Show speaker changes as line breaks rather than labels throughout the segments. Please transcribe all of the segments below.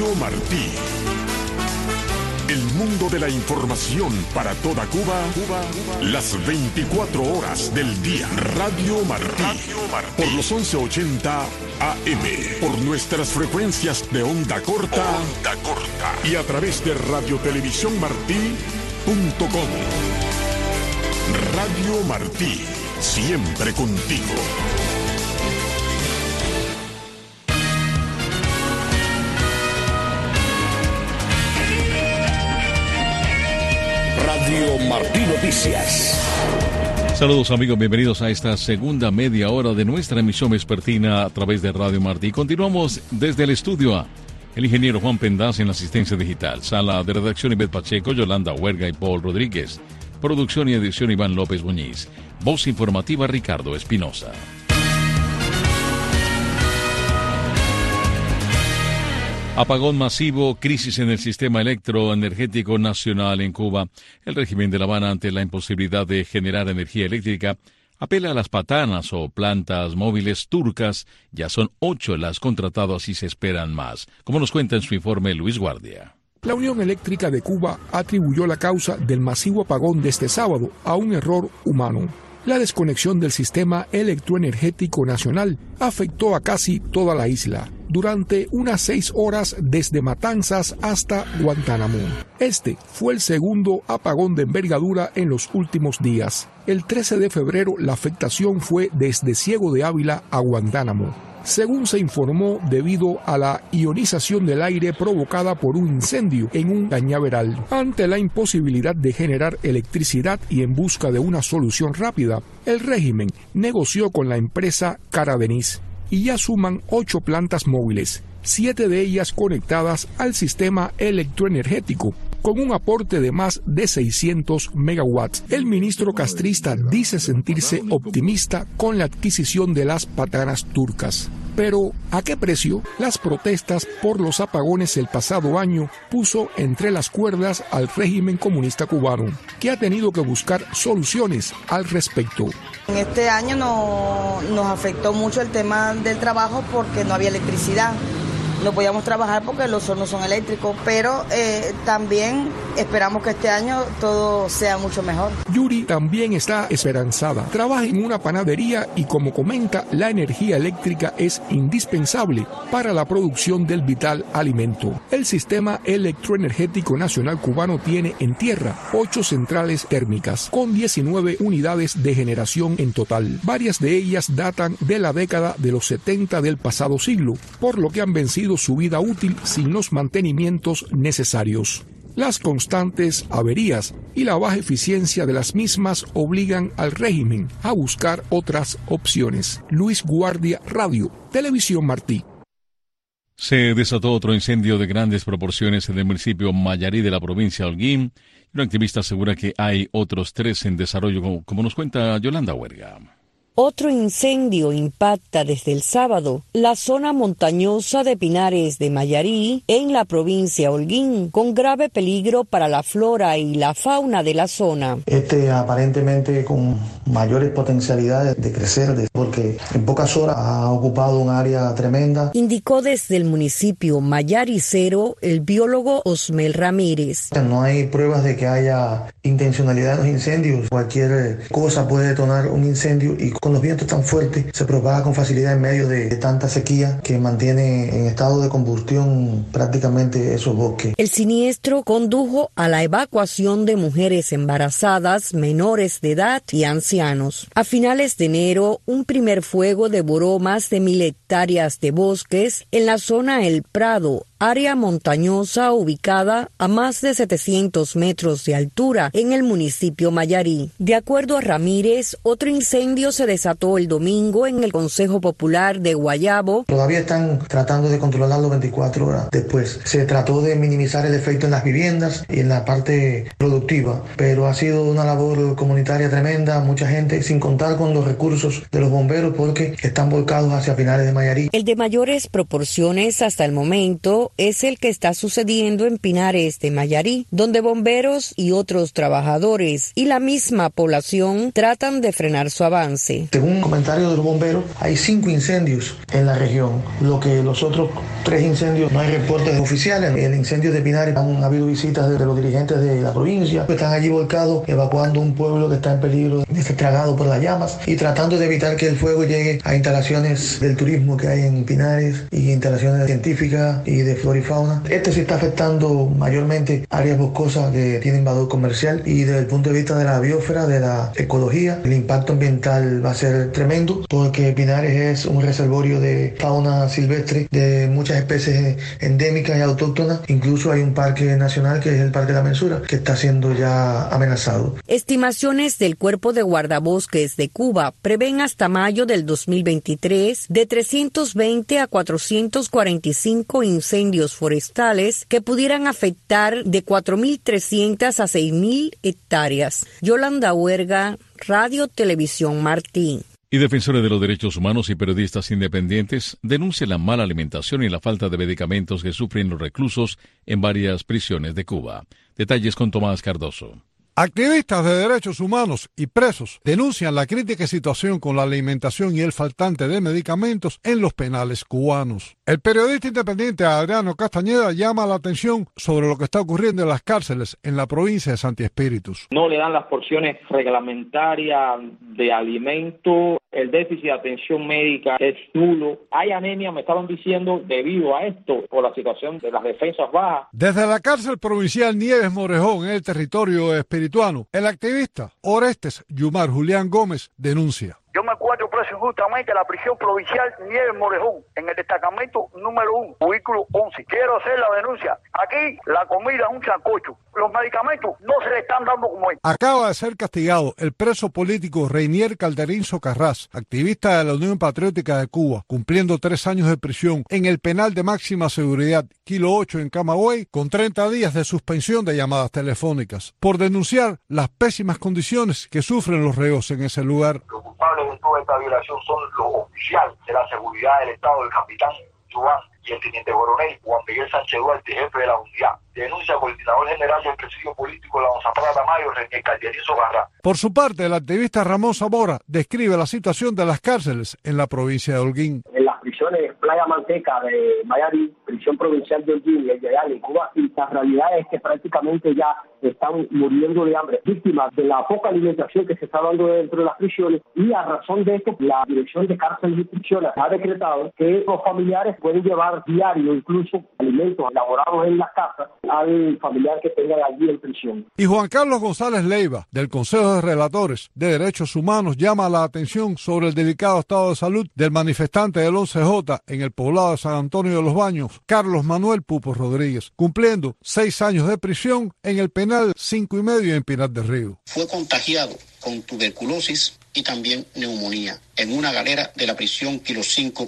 Martí. El mundo de la información para toda Cuba, las 24 horas del día. Radio Martí. Por los 1180 AM. Por nuestras frecuencias de onda corta. Y a través de radiotelevisiónmartí.com. Radio Martí. Siempre contigo.
Radio Martí Noticias.
Saludos amigos, bienvenidos a esta segunda media hora de nuestra emisión vespertina a través de Radio Martí. Continuamos desde el estudio A. El ingeniero Juan Pendaz en la asistencia digital. Sala de redacción Ivette Pacheco, Yolanda Huerga y Paul Rodríguez. Producción y edición Iván López Muñiz. Voz informativa Ricardo Espinosa. Apagón masivo, crisis en el sistema electroenergético nacional en Cuba. El régimen de La Habana, ante la imposibilidad de generar energía eléctrica, apela a las patanas o plantas móviles turcas. Ya son 8 las contratadas y se esperan más, como nos cuenta en su informe Luis Guardia.
La Unión Eléctrica de Cuba atribuyó la causa del masivo apagón de este sábado a un error humano. La desconexión del sistema electroenergético nacional afectó a casi toda la isla durante unas 6 horas desde Matanzas hasta Guantánamo. Este fue el segundo apagón de envergadura en los últimos días. El 13 de febrero la afectación fue desde Ciego de Ávila a Guantánamo, según se informó, debido a la ionización del aire provocada por un incendio en un cañaveral. Ante la imposibilidad de generar electricidad y en busca de una solución rápida, el régimen negoció con la empresa Caradenis y ya suman 8 plantas móviles, 7 de ellas conectadas al sistema electroenergético, con un aporte de más de 600 megawatts. El ministro castrista dice sentirse optimista con la adquisición de las patanas turcas. Pero, ¿a qué precio? Las protestas por los apagones el pasado año puso entre las cuerdas al régimen comunista cubano, que ha tenido que buscar soluciones al respecto.
En este año nos afectó mucho el tema del trabajo porque no había electricidad. No podíamos trabajar porque los hornos son eléctricos, pero también esperamos que este año todo sea mucho mejor.
Yuri también está esperanzada. Trabaja en una panadería y, como comenta, la energía eléctrica es indispensable para la producción del vital alimento. El sistema electroenergético nacional cubano tiene en tierra 8 centrales térmicas, con 19 unidades de generación en total. Varias de ellas datan de la década de los 70 del pasado siglo, por lo que han vencido su vida útil sin los mantenimientos necesarios. Las constantes averías y la baja eficiencia de las mismas obligan al régimen a buscar otras opciones. Luis Guardia, Radio, Televisión Martí.
Se desató otro incendio de grandes proporciones en el municipio Mayarí de la provincia de Holguín. Un activista asegura que hay otros 3 en desarrollo, como nos cuenta Yolanda Huerga.
Otro incendio impacta desde el sábado la zona montañosa de Pinares de Mayarí en la provincia de Holguín, con grave peligro para la flora y la fauna de la zona.
Aparentemente con mayores potencialidades de crecer, porque en pocas horas ha ocupado un área tremenda.
Indicó desde el municipio mayaricero el biólogo Osmel Ramírez.
No hay pruebas de que haya intencionalidad en los incendios. Cualquier cosa puede detonar un incendio y con los vientos tan fuertes se propaga con facilidad en medio de tanta sequía que mantiene en estado de combustión prácticamente esos bosques.
El siniestro condujo a la evacuación de mujeres embarazadas, menores de edad y ancianos. A finales de enero, un primer fuego devoró más de 1,000 hectáreas de bosques en la zona El Prado, área montañosa ubicada a más de 700 metros de altura en el municipio Mayarí. De acuerdo a Ramírez, otro incendio se desató el domingo en el Consejo Popular de Guayabo.
Todavía están tratando de controlarlo 24 horas después. Se trató de minimizar el efecto en las viviendas y en la parte productiva, pero ha sido una labor comunitaria tremenda, mucha gente, sin contar con los recursos de los bomberos porque están volcados hacia Pinares de Mayarí.
El de mayores proporciones hasta el momento caso es el que está sucediendo en Pinares de Mayarí, donde bomberos y otros trabajadores y la misma población tratan de frenar su avance.
Según un comentario de los bomberos, hay 5 incendios en la región, lo que los otros 3 incendios no hay reportes oficiales. El incendio de Pinares, han habido visitas de los dirigentes de la provincia, que están allí volcados evacuando un pueblo que está en peligro de ser tragado por las llamas y tratando de evitar que el fuego llegue a instalaciones del turismo que hay en Pinares y instalaciones científicas y de flora y fauna. Este sí está afectando mayormente áreas boscosas que tienen valor comercial, y desde el punto de vista de la biosfera, de la ecología, el impacto ambiental va a ser tremendo, porque Pinares es un reservorio de fauna silvestre de muchas especies endémicas y autóctonas. Incluso hay un parque nacional que es el Parque de la Mensura, que está siendo ya amenazado.
Estimaciones del Cuerpo de Guardabosques de Cuba prevén hasta mayo del 2023 de 320 a 445 incendios forestales que pudieran afectar de 4.300 a 6.000 hectáreas. Yolanda Huerga, Radio Televisión Martí.
Y defensores de los derechos humanos y periodistas independientes denuncian la mala alimentación y la falta de medicamentos que sufren los reclusos en varias prisiones de Cuba. Detalles con Tomás Cardoso.
Activistas de derechos humanos y presos denuncian la crítica situación con la alimentación y el faltante de medicamentos en los penales cubanos. El periodista independiente Adriano Castañeda llama la atención sobre lo que está ocurriendo en las cárceles en la provincia de Santi Espíritus.
No le dan las porciones reglamentarias de alimento, el déficit de atención médica es nulo. Hay anemia, me estaban diciendo, debido a esto, por la situación de las defensas bajas.
Desde la cárcel provincial Nieves Morejón, en el territorio espirituano, el activista Orestes Yumar Julián Gómez denuncia.
Yo me encuentro preso injustamente en la prisión provincial Nieves Morejón, en el destacamento número 1, cubículo 11. Quiero hacer la denuncia. Aquí la comida es un sancocho. Los medicamentos no se le están dando como es.
Acaba de ser castigado el preso político Reinier Calderín Socarrás, activista de la Unión Patriótica de Cuba, cumpliendo 3 años de prisión en el penal de máxima seguridad Kilo 8 en Camagüey, con 30 días de suspensión de llamadas telefónicas, por denunciar las pésimas condiciones que sufren los reos en ese lugar.
Los culpables de toda esta violación son los oficiales de la seguridad del Estado, el capitán Joan y el teniente coronel Juan Miguel Sánchez Duarte, jefe de la unidad. Denuncia coordinador general del presidio político de la Onzafrada Tamayo, René Calderín Socarrás.
Por su parte, el activista Ramón Zamora describe la situación de las cárceles en la provincia de Holguín.
En las prisiones Playa Manteca de Mayarí, prisión provincial de Holguín y el Yayal en Cuba, y la realidad es que prácticamente ya están muriendo de hambre, víctimas de la poca alimentación que se está dando dentro de las prisiones, y a razón de esto, la Dirección de Cárceles y Prisiones ha decretado que los familiares pueden llevar diario incluso alimentos elaborados en las casas al familiar que tenga allí en prisión.
Y Juan Carlos González Leiva, del Consejo de Relatores de Derechos Humanos, llama la atención sobre el delicado estado de salud del manifestante del 11J en el poblado de San Antonio de los Baños, Carlos Manuel Pupo Rodríguez, cumpliendo 6 años de prisión en el penal 5,5 en Pinar del Río.
Fue contagiado con tuberculosis y también neumonía en una galera de la prisión Kilo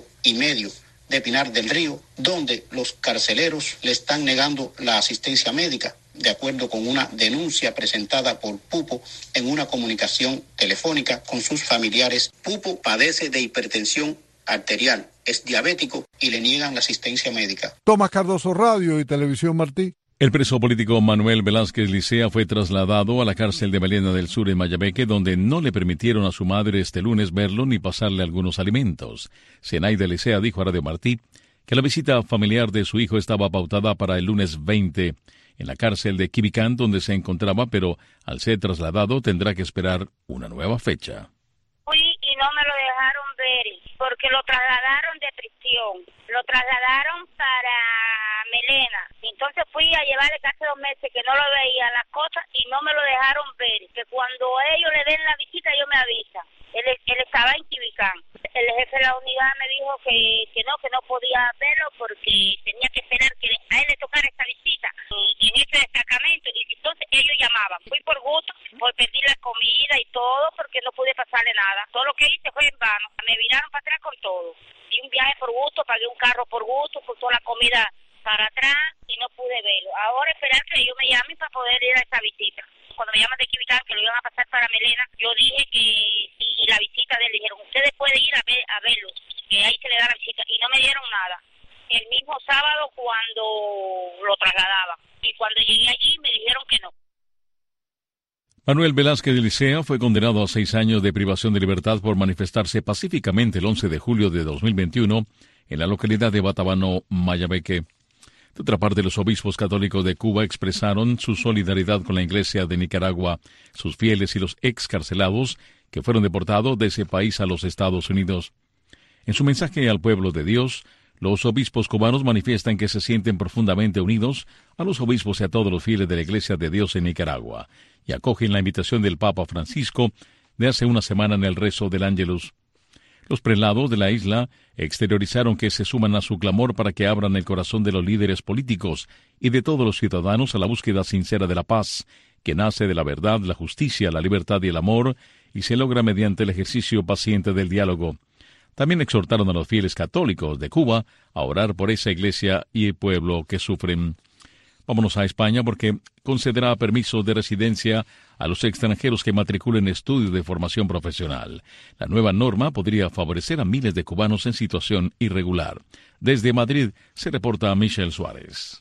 5,5 de Pinar del Río, donde los carceleros le están negando la asistencia médica, de acuerdo con una denuncia presentada por Pupo en una comunicación telefónica con sus familiares. Pupo padece de hipertensión arterial, es diabético y le niegan la asistencia médica.
Tomás Cardoso, Radio y Televisión Martí.
El preso político Manuel Velázquez Licea fue trasladado a la cárcel de Maliena del Sur en Mayabeque, donde no le permitieron a su madre este lunes verlo ni pasarle algunos alimentos. Zenaida Licea dijo a Radio Martí que la visita familiar de su hijo estaba pautada para el lunes 20 en la cárcel de Quibicán, donde se encontraba, pero al ser trasladado tendrá que esperar una nueva fecha.
Fui y no me lo dejaron ver, porque lo trasladaron de prisión, lo trasladaron para Melena. Entonces fui a llevarle casi 2 meses que no lo veía las cosas y no me lo dejaron ver, que cuando ellos le den la visita ellos me avisan. Él estaba en Quibicán. El jefe de la unidad me dijo que no podía verlo porque tenía que esperar que a él le tocara esta visita en este destacamento, y entonces ellos llamaban. Fui por gusto, por pedir la comida y todo, porque no pude pasarle nada. Todo lo que hice fue en vano. Me viraron para atrás con todo. Di un viaje por gusto, pagué un carro por gusto, con toda la comida para atrás y no pude verlo. Ahora esperar que ellos me llamen para poder ir a esa visita. Cuando me llaman de Quibicán, que lo iban a pasar para Melena, yo dije que y la visita de él, dijeron, ustedes pueden ir a verlo, que ahí se le da la visita, y no me dieron nada. el mismo sábado cuando lo trasladaban. Y cuando llegué allí me dijeron que no.
Manuel Velázquez de Licea fue condenado a 6 años de privación de libertad por manifestarse pacíficamente el 11 de julio de 2021 en la localidad de Batabano, Mayabeque. De otra parte, los obispos católicos de Cuba expresaron su solidaridad con la Iglesia de Nicaragua, sus fieles y los excarcelados que fueron deportados de ese país a los Estados Unidos. En su mensaje al pueblo de Dios, los obispos cubanos manifiestan que se sienten profundamente unidos a los obispos y a todos los fieles de la Iglesia de Dios en Nicaragua, y acogen la invitación del Papa Francisco de hace una semana en el rezo del Ángelus. Los prelados de la isla exteriorizaron que se suman a su clamor para que abran el corazón de los líderes políticos y de todos los ciudadanos a la búsqueda sincera de la paz, que nace de la verdad, la justicia, la libertad y el amor, y se logra mediante el ejercicio paciente del diálogo. También exhortaron a los fieles católicos de Cuba a orar por esa iglesia y el pueblo que sufren. Vámonos a España porque concederá permisos de residencia a los extranjeros que matriculen estudios de formación profesional. La nueva norma podría favorecer a miles de cubanos en situación irregular. Desde Madrid se reporta Michelle Suárez.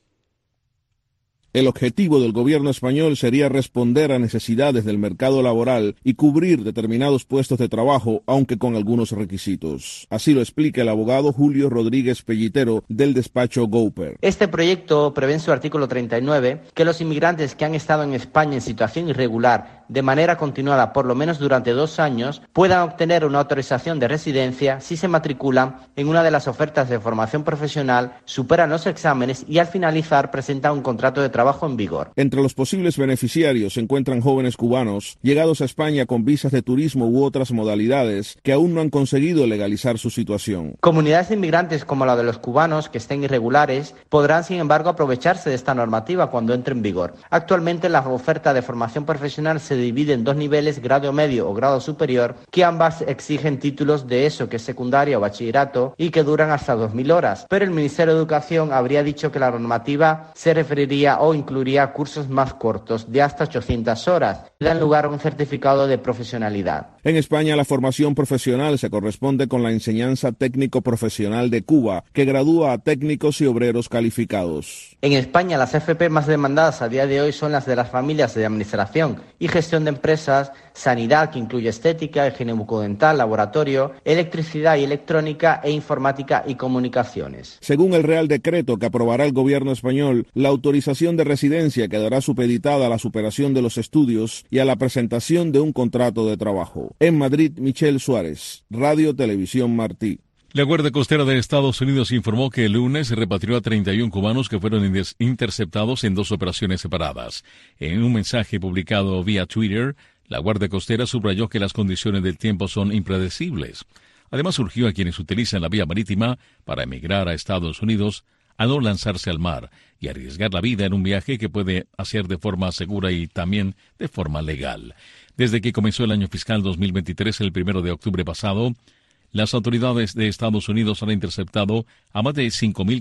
El objetivo del gobierno español sería responder a necesidades del mercado laboral y cubrir determinados puestos de trabajo, aunque con algunos requisitos. Así lo explica el abogado Julio Rodríguez Pellitero del despacho Gouper.
Este proyecto prevé en su artículo 39 que los inmigrantes que han estado en España en situación irregular de manera continuada por lo menos durante 2 años puedan obtener una autorización de residencia si se matriculan en una de las ofertas de formación profesional, superan los exámenes y al finalizar presentan un contrato de trabajo en vigor.
Entre los posibles beneficiarios se encuentran jóvenes cubanos llegados a España con visas de turismo u otras modalidades que aún no han conseguido legalizar su situación.
Comunidades de inmigrantes como la de los cubanos que estén irregulares podrán sin embargo aprovecharse de esta normativa cuando entre en vigor. Actualmente la oferta de formación profesional se divide en 2 niveles, grado medio o grado superior, que ambas exigen títulos de ESO, que es secundaria o bachillerato, y que duran hasta 2.000 horas. Pero el Ministerio de Educación habría dicho que la normativa se referiría o incluiría cursos más cortos, de hasta 800 horas, que dan lugar a un certificado de profesionalidad.
En España, la formación profesional se corresponde con la enseñanza técnico-profesional de Cuba, que gradúa a técnicos y obreros calificados.
En España, las FP más demandadas a día de hoy son las de las familias de administración y gestión de empresas, sanidad, que incluye estética, higiene bucodental, laboratorio, electricidad y electrónica, e informática y comunicaciones.
Según el Real Decreto que aprobará el gobierno español, la autorización de residencia quedará supeditada a la superación de los estudios y a la presentación de un contrato de trabajo. En Madrid, Michelle Suárez, Radio Televisión Martí.
La Guardia Costera de Estados Unidos informó que el lunes repatrió a 31 cubanos que fueron interceptados en 2 operaciones separadas. En un mensaje publicado vía Twitter, la Guardia Costera subrayó que las condiciones del tiempo son impredecibles. Además, urgió a quienes utilizan la vía marítima para emigrar a Estados Unidos a no lanzarse al mar y arriesgar la vida en un viaje que puede hacer de forma segura y también de forma legal. Desde que comenzó el año fiscal 2023, el 1 de octubre pasado, las autoridades de Estados Unidos han interceptado a más de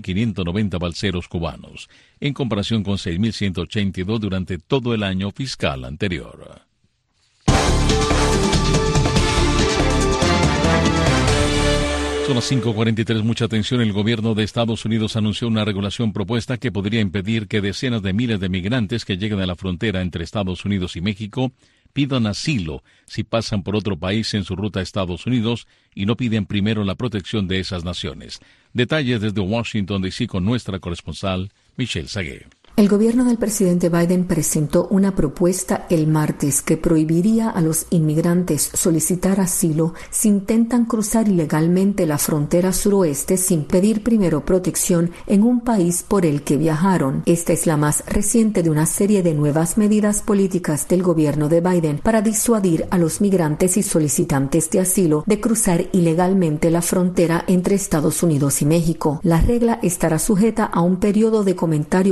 5.590 balseros cubanos, en comparación con 6.182 durante todo el año fiscal anterior. Son las 5:43, mucha atención. El gobierno de Estados Unidos anunció una regulación propuesta que podría impedir que decenas de miles de migrantes que lleguen a la frontera entre Estados Unidos y México pidan asilo si pasan por otro país en su ruta a Estados Unidos y no piden primero la protección de esas naciones. Detalles desde Washington, D.C. con nuestra corresponsal, Michelle Sagué.
El gobierno del presidente Biden presentó una propuesta el martes que prohibiría a los inmigrantes solicitar asilo si intentan cruzar ilegalmente la frontera suroeste sin pedir primero protección en un país por el que viajaron. Esta es la más reciente de una serie de nuevas medidas políticas del gobierno de Biden para disuadir a los migrantes y solicitantes de asilo de cruzar ilegalmente la frontera entre Estados Unidos y México. La regla estará sujeta a un periodo de comentarios públicos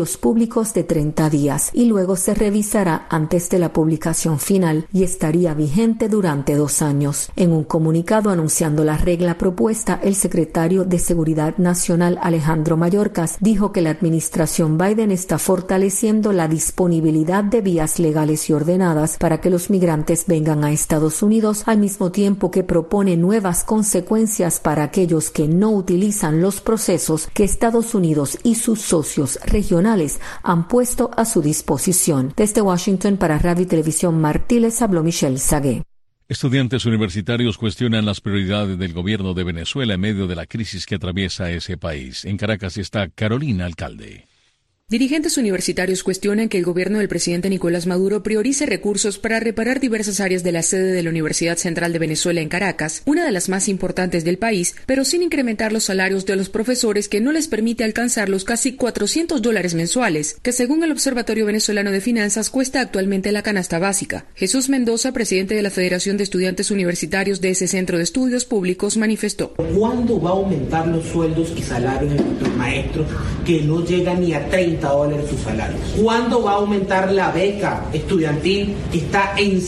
políticos de 30 días y luego se revisará antes de la publicación final y estaría vigente durante 2 años. En un comunicado anunciando la regla propuesta, el secretario de Seguridad Nacional Alejandro Mayorkas dijo que la administración Biden está fortaleciendo la disponibilidad de vías legales y ordenadas para que los migrantes vengan a Estados Unidos, al mismo tiempo que propone nuevas consecuencias para aquellos que no utilizan los procesos que Estados Unidos y sus socios regionales han puesto a su disposición. Desde Washington para Radio y Televisión Martí les habló Michelle Sagué.
Estudiantes universitarios cuestionan las prioridades del gobierno de Venezuela en medio de la crisis que atraviesa ese país. En Caracas está Carolina Alcalde.
Dirigentes universitarios cuestionan que el gobierno del presidente Nicolás Maduro priorice recursos para reparar diversas áreas de la sede de la Universidad Central de Venezuela en Caracas, una de las más importantes del país, pero sin incrementar los salarios de los profesores, que no les permite alcanzar los casi $400 mensuales, que según el Observatorio Venezolano de Finanzas cuesta actualmente la canasta básica. Jesús Mendoza, presidente de la Federación de Estudiantes Universitarios de ese centro de estudios públicos, manifestó:
¿Cuándo va a aumentar los sueldos y salarios de nuestros maestros, que no llegan ni a $30 sus salarios? ¿Cuándo va a aumentar la beca estudiantil, que está en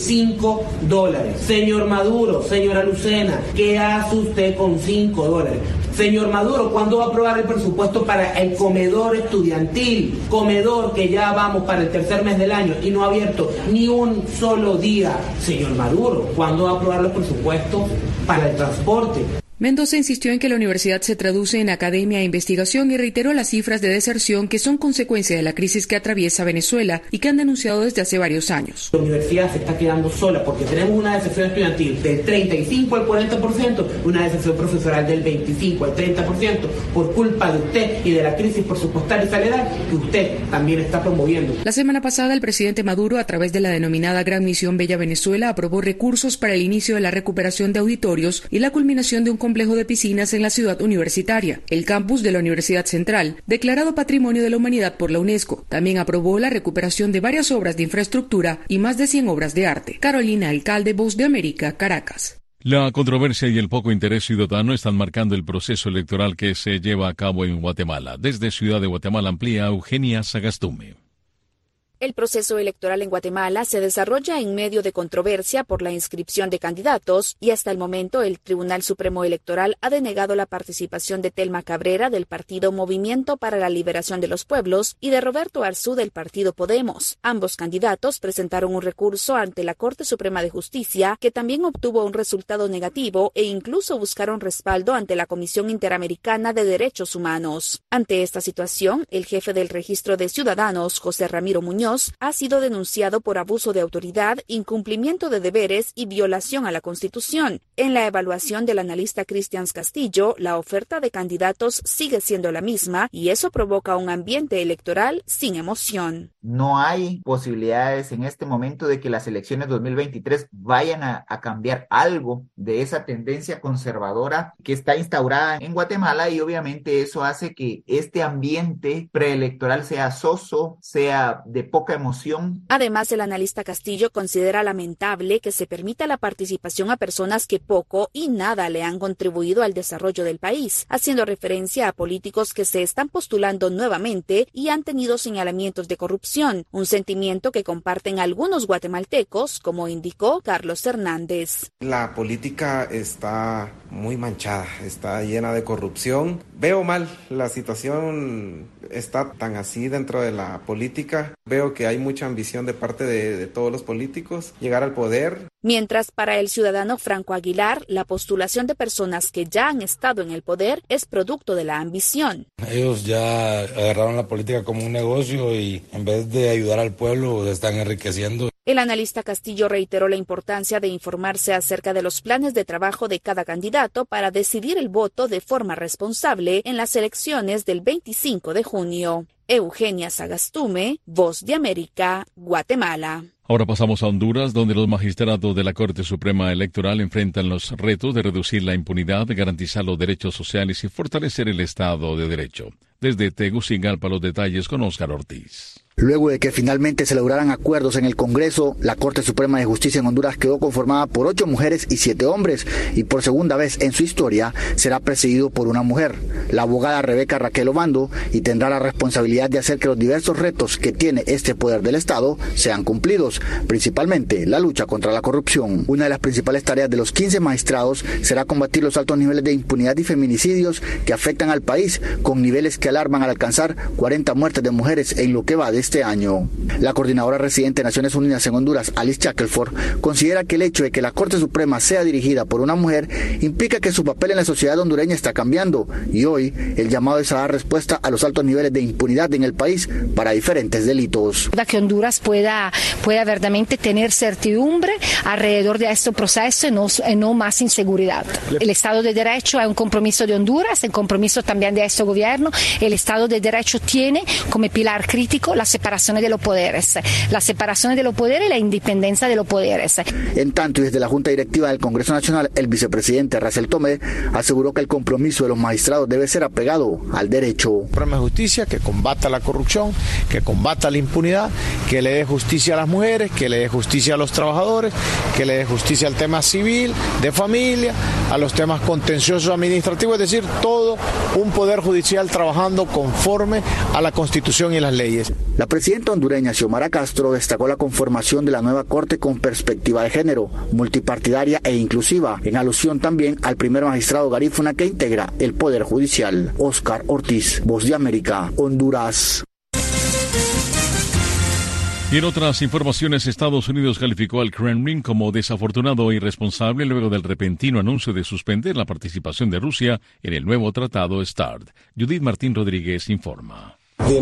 $5? Señor Maduro, señora Lucena, ¿qué hace usted con $5? Señor Maduro, ¿cuándo va a aprobar el presupuesto para el comedor estudiantil? Comedor que ya vamos para el tercer mes del año y no ha abierto ni un solo día. Señor Maduro, ¿cuándo va a aprobar los presupuestos para el transporte?
Mendoza insistió en que la universidad se traduce en academia e investigación y reiteró las cifras de deserción que son consecuencia de la crisis que atraviesa Venezuela y que han denunciado desde hace varios años.
La universidad se está quedando sola porque tenemos una deserción estudiantil del 35 al 40%, una deserción profesoral del 25 al 30% por culpa de usted y de la crisis presupuestaria y salarial que usted también está promoviendo.
La semana pasada, el presidente Maduro, a través de la denominada Gran Misión Bella Venezuela, aprobó recursos para el inicio de la recuperación de auditorios y la culminación de un complejo de piscinas en la ciudad universitaria, el campus de la Universidad Central, declarado Patrimonio de la Humanidad por la UNESCO. También aprobó la recuperación de varias obras de infraestructura y más de 100 obras de arte. Carolina Alcalde, Voz de América, Caracas.
La controversia y el poco interés ciudadano están marcando el proceso electoral que se lleva a cabo en Guatemala. Desde Ciudad de Guatemala amplía Eugenia Sagastume.
El proceso electoral en Guatemala se desarrolla en medio de controversia por la inscripción de candidatos y hasta el momento el Tribunal Supremo Electoral ha denegado la participación de Telma Cabrera del partido Movimiento para la Liberación de los Pueblos y de Roberto Arzú del partido Podemos. Ambos candidatos presentaron un recurso ante la Corte Suprema de Justicia, que también obtuvo un resultado negativo, e incluso buscaron respaldo ante la Comisión Interamericana de Derechos Humanos. Ante esta situación, el jefe del Registro de Ciudadanos, José Ramiro Muñoz, ha sido denunciado por abuso de autoridad, incumplimiento de deberes y violación a la Constitución. En la evaluación del analista Cristian Castillo, la oferta de candidatos sigue siendo la misma y eso provoca un ambiente electoral sin emoción.
No hay posibilidades en este momento de que las elecciones 2023 vayan a cambiar algo de esa tendencia conservadora que está instaurada en Guatemala, y obviamente eso hace que este ambiente preelectoral sea soso, sea de poca emoción.
Además, el analista Castillo considera lamentable que se permita la participación a personas que poco y nada le han contribuido al desarrollo del país, haciendo referencia a políticos que se están postulando nuevamente y han tenido señalamientos de corrupción, un sentimiento que comparten algunos guatemaltecos, como indicó Carlos Hernández.
La política está muy manchada, está llena de corrupción. Veo mal, la situación está tan así dentro de la política. Veo que hay mucha ambición de parte de todos los políticos llegar al poder.
Mientras para el ciudadano Franco Aguilar, la postulación de personas que ya han estado en el poder es producto de la ambición.
Ellos ya agarraron la política como un negocio y en vez de ayudar al pueblo se están enriqueciendo.
El analista Castillo reiteró la importancia de informarse acerca de los planes de trabajo de cada candidato para decidir el voto de forma responsable en las elecciones del 25 de junio. Eugenia Sagastume, Voz de América, Guatemala.
Ahora pasamos a Honduras, donde los magistrados de la Corte Suprema Electoral enfrentan los retos de reducir la impunidad, garantizar los derechos sociales y fortalecer el Estado de Derecho. Desde Tegucigalpa, los detalles con Óscar Ortiz.
Luego de que finalmente se lograran acuerdos en el Congreso, la Corte Suprema de Justicia en Honduras quedó conformada por 8 mujeres y 7 hombres, y por segunda vez en su historia será presidido por una mujer, la abogada Rebeca Raquel Obando, y tendrá la responsabilidad de hacer que los diversos retos que tiene este poder del Estado sean cumplidos, principalmente la lucha contra la corrupción. Una de las principales tareas de los 15 magistrados será combatir los altos niveles de impunidad y feminicidios que afectan al país, con niveles que alarman al alcanzar 40 muertes de mujeres en lo que va de este año. La coordinadora residente de Naciones Unidas en Honduras, Alice Shackelford, considera que el hecho de que la Corte Suprema sea dirigida por una mujer implica que su papel en la sociedad hondureña está cambiando, y hoy el llamado es a dar respuesta a los altos niveles de impunidad en el país para diferentes delitos.
Que Honduras pueda verdaderamente tener certidumbre alrededor de este proceso y no más inseguridad. El Estado de Derecho es un compromiso de Honduras, el compromiso también de este gobierno. El Estado de Derecho tiene como pilar crítico la separación de los poderes y la independencia de los poderes.
En tanto, y desde la Junta Directiva del Congreso Nacional, el vicepresidente Racel Tomé aseguró que el compromiso de los magistrados debe ser apegado al derecho.
Suprema de Justicia que combata la corrupción, que combata la impunidad, que le dé justicia a las mujeres, que le dé justicia a los trabajadores, que le dé justicia al tema civil, de familia, a los temas contenciosos administrativos, es decir, todo un poder judicial trabajando conforme a la Constitución y las leyes.
La presidenta hondureña Xiomara Castro destacó la conformación de la nueva Corte con perspectiva de género, multipartidaria e inclusiva, en alusión también al primer magistrado garífuna que integra el Poder Judicial. Oscar Ortiz, Voz de América, Honduras.
Y en otras informaciones, Estados Unidos calificó al Kremlin como desafortunado e irresponsable luego del repentino anuncio de suspender la participación de Rusia en el nuevo tratado START. Judith Martín Rodríguez informa.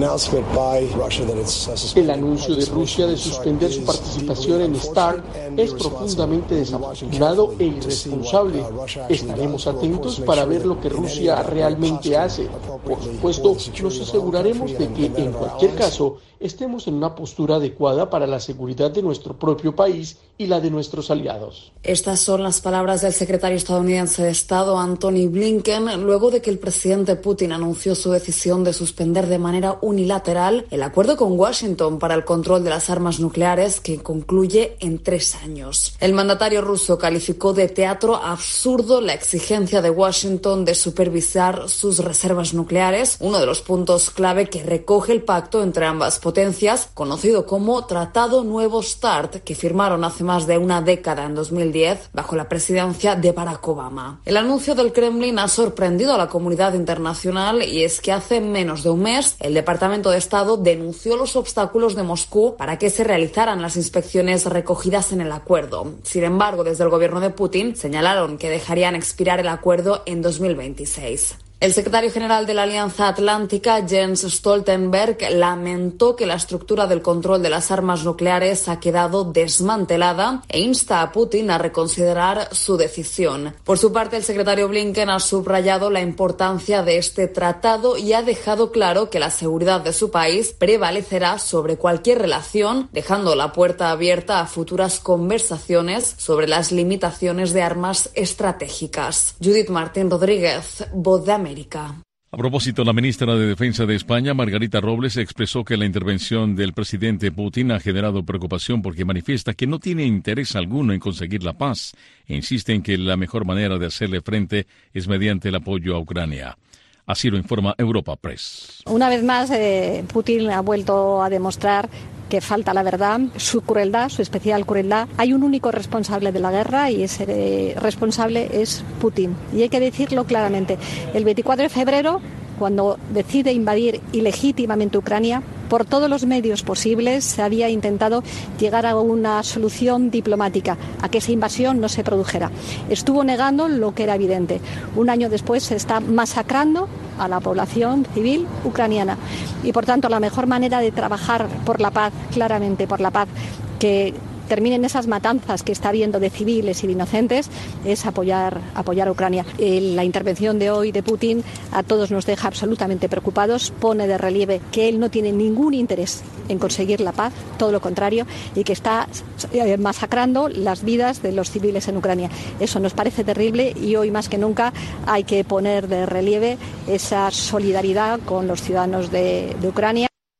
El anuncio de Rusia de suspender su participación en START es profundamente desafortunado e irresponsable. Estaremos atentos para ver lo que Rusia realmente hace. Por supuesto, nos aseguraremos de que, en cualquier caso, estemos en una postura adecuada para la seguridad de nuestro propio país y la de nuestros aliados.
Estas son las palabras del secretario estadounidense de Estado, Antony Blinken, luego de que el presidente Putin anunció su decisión de suspender de manera unilateral el acuerdo con Washington para el control de las armas nucleares, que concluye en 3 años. El mandatario ruso calificó de teatro absurdo la exigencia de Washington de supervisar sus reservas nucleares, uno de los puntos clave que recoge el pacto entre ambas potencias, conocido como Tratado Nuevo START, que firmaron hace más de una década, en 2010, bajo la presidencia de Barack Obama. El anuncio del Kremlin ha sorprendido a la comunidad internacional, y es que hace menos de un mes el Departamento de Estado denunció los obstáculos de Moscú para que se realizaran las inspecciones recogidas en el acuerdo. Sin embargo, desde el gobierno de Putin señalaron que dejarían expirar el acuerdo en 2026. El secretario general de la Alianza Atlántica, Jens Stoltenberg, lamentó que la estructura del control de las armas nucleares ha quedado desmantelada e insta a Putin a reconsiderar su decisión. Por su parte, el secretario Blinken ha subrayado la importancia de este tratado y ha dejado claro que la seguridad de su país prevalecerá sobre cualquier relación, dejando la puerta abierta a futuras conversaciones sobre las limitaciones de armas estratégicas. Judith Martín Rodríguez, Voz de América.
A propósito, la ministra de Defensa de España, Margarita Robles, expresó que la intervención del presidente Putin ha generado preocupación porque manifiesta que no tiene interés alguno en conseguir la paz e insiste en que la mejor manera de hacerle frente es mediante el apoyo a Ucrania. Así lo informa Europa Press.
Una vez más, Putin ha vuelto a demostrar que falta la verdad, su crueldad, su especial crueldad. Hay un único responsable de la guerra y ese responsable es Putin. Y hay que decirlo claramente. El 24 de febrero, cuando decide invadir ilegítimamente Ucrania, por todos los medios posibles se había intentado llegar a una solución diplomática, a que esa invasión no se produjera. Estuvo negando lo que era evidente. Un año después se está masacrando a la población civil ucraniana. Y por tanto, la mejor manera de trabajar por la paz, claramente por la paz, que terminen esas matanzas que está habiendo de civiles y de inocentes, es apoyar a Ucrania. La intervención de hoy de Putin a todos nos deja absolutamente preocupados, pone de relieve que él no tiene ningún interés en conseguir la paz, todo lo contrario, y que está masacrando las vidas de los civiles en Ucrania. Eso nos parece terrible y hoy más que nunca hay que poner de relieve esa solidaridad con los ciudadanos de Ucrania.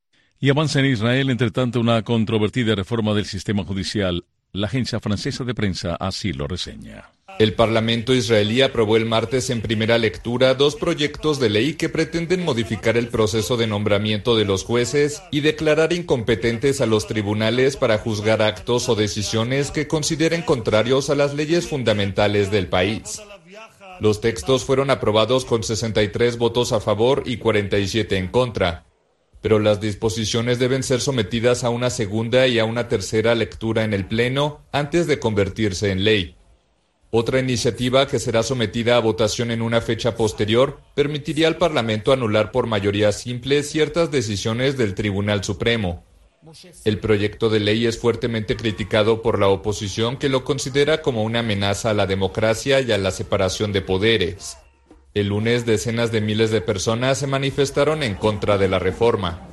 Y avanza en Israel, entre tanto, una controvertida reforma del sistema judicial. La agencia francesa de prensa así lo reseña.
El Parlamento israelí aprobó el martes en primera lectura 2 proyectos de ley que pretenden modificar el proceso de nombramiento de los jueces y declarar incompetentes a los tribunales para juzgar actos o decisiones que consideren contrarios a las leyes fundamentales del país. Los textos fueron aprobados con 63 votos a favor y 47 en contra, pero las disposiciones deben ser sometidas a una segunda y a una tercera lectura en el Pleno antes de convertirse en ley. Otra iniciativa que será sometida a votación en una fecha posterior permitiría al Parlamento anular por mayoría simple ciertas decisiones del Tribunal Supremo. El proyecto de ley es fuertemente criticado por la oposición, que lo considera como una amenaza a la democracia y a la separación de poderes. El lunes, decenas de miles de personas se manifestaron en contra de la reforma.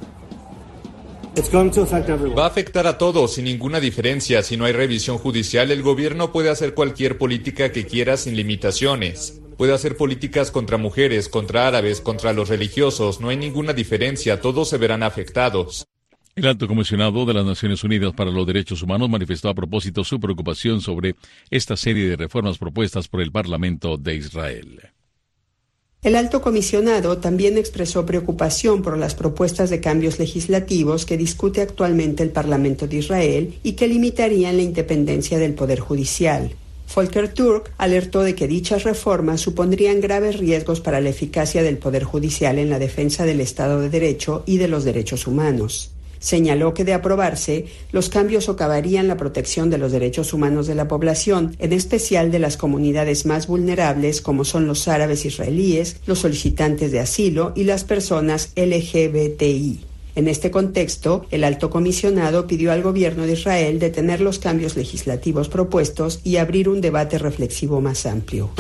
Va a afectar a todos sin ninguna diferencia. Si no hay revisión judicial, el gobierno puede hacer cualquier política que quiera sin limitaciones. Puede hacer políticas contra mujeres, contra árabes, contra los religiosos. No hay ninguna diferencia. Todos se verán afectados.
El alto comisionado de las Naciones Unidas para los Derechos Humanos manifestó a propósito su preocupación sobre esta serie de reformas propuestas por el Parlamento de Israel.
El alto comisionado también expresó preocupación por las propuestas de cambios legislativos que discute actualmente el Parlamento de Israel y que limitarían la independencia del Poder Judicial. Volker Turk alertó de que dichas reformas supondrían graves riesgos para la eficacia del Poder Judicial en la defensa del Estado de Derecho y de los derechos humanos. Señaló que de aprobarse, los cambios socavarían la protección de los derechos humanos de la población, en especial de las comunidades más vulnerables como son los árabes israelíes, los solicitantes de asilo y las personas LGBTI. En este contexto, el alto comisionado pidió al gobierno de Israel detener los cambios legislativos propuestos y abrir un debate reflexivo más amplio.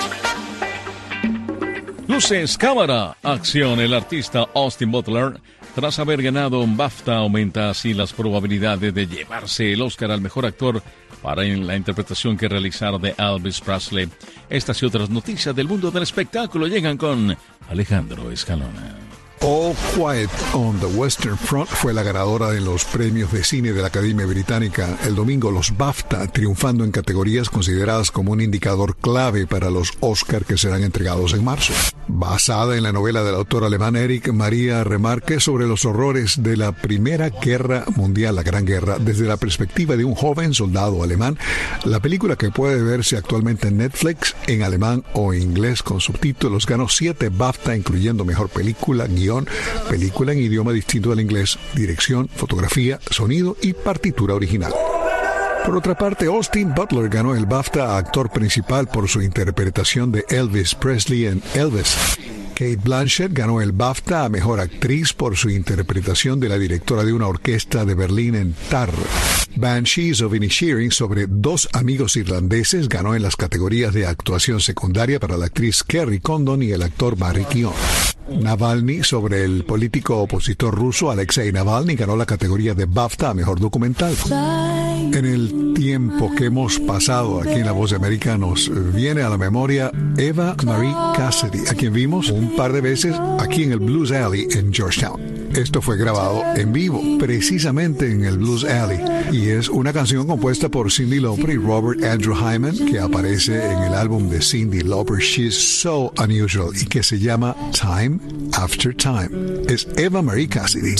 Luces, cámara, acción. El artista Austin Butler, tras haber ganado un BAFTA, aumenta así las probabilidades de llevarse el Oscar al mejor actor para la interpretación que realizar de Elvis Presley. Estas y otras noticias del mundo del espectáculo llegan con Alejandro Escalona.
All Quiet on the Western Front fue la ganadora de los premios de cine de la Academia Británica el domingo, los BAFTA, triunfando en categorías consideradas como un indicador clave para los Oscar que serán entregados en marzo. Basada en la novela del autor alemán Erich Maria Remarque sobre los horrores de la Primera Guerra Mundial, la Gran Guerra, desde la perspectiva de un joven soldado alemán, la película, que puede verse actualmente en Netflix en alemán o inglés con subtítulos, ganó 7 BAFTA, incluyendo mejor película, guión, película en idioma distinto al inglés, dirección, fotografía, sonido y partitura original. Por otra parte, Austin Butler ganó el BAFTA a actor principal por su interpretación de Elvis Presley en Elvis. Cate Blanchett ganó el BAFTA a Mejor Actriz por su interpretación de la directora de una orquesta de Berlín en Tar. Banshees of Inisherin, sobre 2 amigos irlandeses, ganó en las categorías de actuación secundaria para la actriz Kerry Condon y el actor Barry Keoghan. Navalny, sobre el político opositor ruso Alexei Navalny, ganó la categoría de BAFTA a Mejor Documental. En el tiempo que hemos pasado aquí en La Voz de América, nos viene a la memoria Eva Marie Cassidy, a quien vimos un par de veces aquí en el Blues Alley en Georgetown. Esto fue grabado en vivo, precisamente en el Blues Alley, y es una canción compuesta por Cyndi Lauper y Robert Andrew Hyman, que aparece en el álbum de Cyndi Lauper, She's So Unusual, y que se llama Time After Time. Es Eva Marie Cassidy.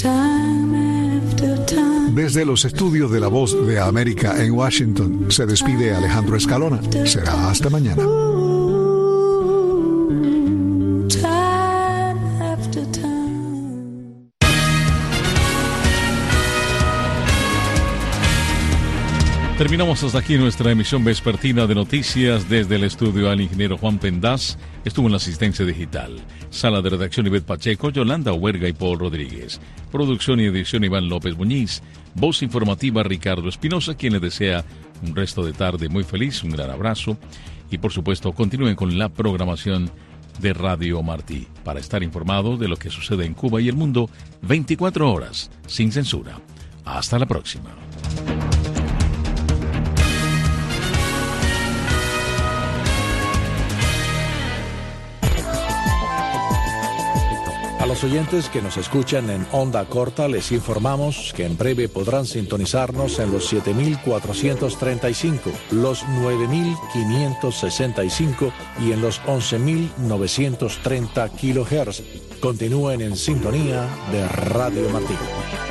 Desde los estudios de La Voz de América en Washington, se despide Alejandro Escalona. Será hasta mañana.
Terminamos hasta aquí nuestra emisión vespertina de noticias. Desde el estudio al ingeniero Juan Pendaz, estuvo en la asistencia digital. Sala de redacción Ivette Pacheco, Yolanda Huerga y Paul Rodríguez. Producción y edición Iván López Muñiz. Voz informativa Ricardo Espinosa, quien le desea un resto de tarde muy feliz, un gran abrazo. Y por supuesto, continúen con la programación de Radio Martí para estar informados de lo que sucede en Cuba y el mundo 24 horas, sin censura. Hasta la próxima.
A los los oyentes que nos escuchan en onda corta, les informamos que en breve podrán sintonizarnos en los 7.435, los 9.565 y en los 11.930 kHz. Continúen en sintonía de Radio Martí.